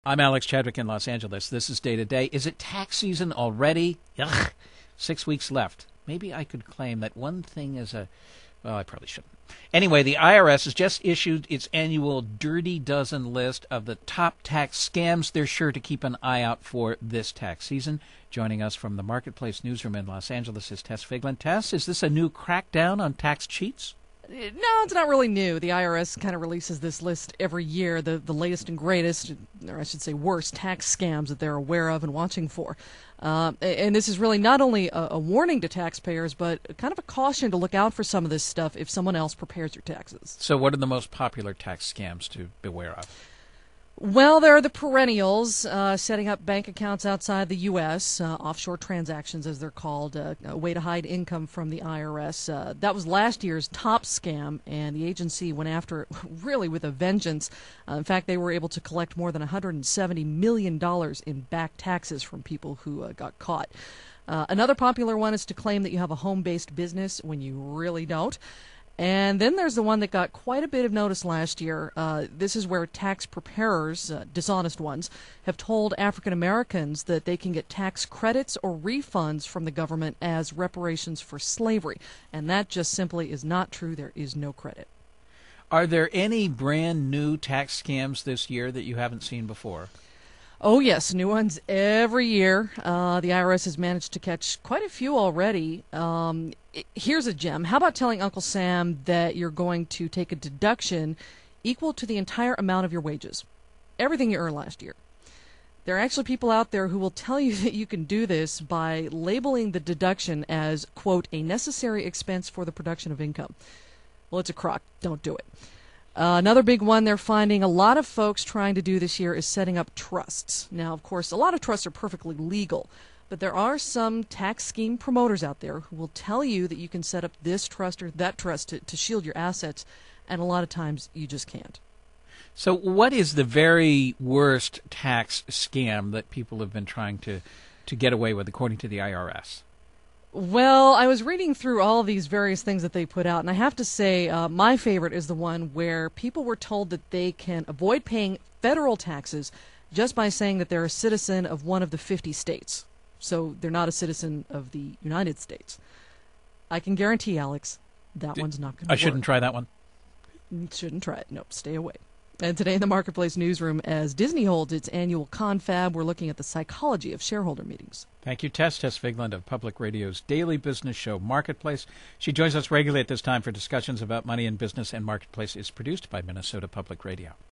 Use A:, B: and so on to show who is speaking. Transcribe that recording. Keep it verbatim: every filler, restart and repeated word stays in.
A: I'm Alex Chadwick in Los Angeles. This is Day to Day. Is it tax season already? Ugh. Six weeks left. Maybe I could claim that one thing is a... Well, I probably shouldn't. Anyway, the I R S has just issued its annual Dirty Dozen list of the top tax scams they're sure to keep an eye out for this tax season. Joining us from the Marketplace newsroom in Los Angeles is Tess Figland. Tess, is this a new crackdown on tax cheats?
B: No, it's not really new. The I R S kind of releases this list every year, the, the latest and greatest, or I should say worst, tax scams that they're aware of and watching for. Uh, and this is really not only a, a warning to taxpayers, but kind of a caution to look out for some of this stuff if someone else prepares your taxes.
A: So what are the most popular tax scams to beware of?
B: Well, there are the perennials, uh, setting up bank accounts outside the U S, uh, offshore transactions as they're called, uh, a way to hide income from the I R S. Uh, that was last year's top scam, and the agency went after it really with a vengeance. Uh, in fact, they were able to collect more than one hundred seventy million dollars in back taxes from people who uh, got caught. Uh, another popular one is to claim that you have a home-based business when you really don't. And then there's the one that got quite a bit of notice last year. Uh, this is where tax preparers, uh, dishonest ones, have told African Americans that they can get tax credits or refunds from the government as reparations for slavery. And that just simply is not true. There is no credit.
A: Are there any brand new tax scams this year that you haven't seen before?
B: Oh, yes, new ones every year. Uh, the I R S has managed to catch quite a few already. Um, it, here's a gem. How about telling Uncle Sam that you're going to take a deduction equal to the entire amount of your wages, everything you earned last year? There are actually people out there who will tell you that you can do this by labeling the deduction as, quote, a necessary expense for the production of income. Well, it's a crock. Don't do it. Uh, another big one they're finding a lot of folks trying to do this year is setting up trusts. Now, of course, a lot of trusts are perfectly legal, but there are some tax scheme promoters out there who will tell you that you can set up this trust or that trust to, to shield your assets, and a lot of times you just can't.
A: So what is the very worst tax scam that people have been trying to, to get away with, according to the I R S?
B: Well, I was reading through all of these various things that they put out, and I have to say uh, my favorite is the one where people were told that they can avoid paying federal taxes just by saying that they're a citizen of one of the fifty states. So they're not a citizen of the United States. I can guarantee, Alex, that D- one's not going to work.
A: I shouldn't try that one?
B: Shouldn't try it. Nope, stay away. And today in the Marketplace newsroom, as Disney holds its annual confab, we're looking at the psychology of shareholder meetings.
A: Thank you, Tess. Tess Figland of Public Radio's daily business show, Marketplace. She joins us regularly at this time for discussions about money and business, and Marketplace is produced by Minnesota Public Radio.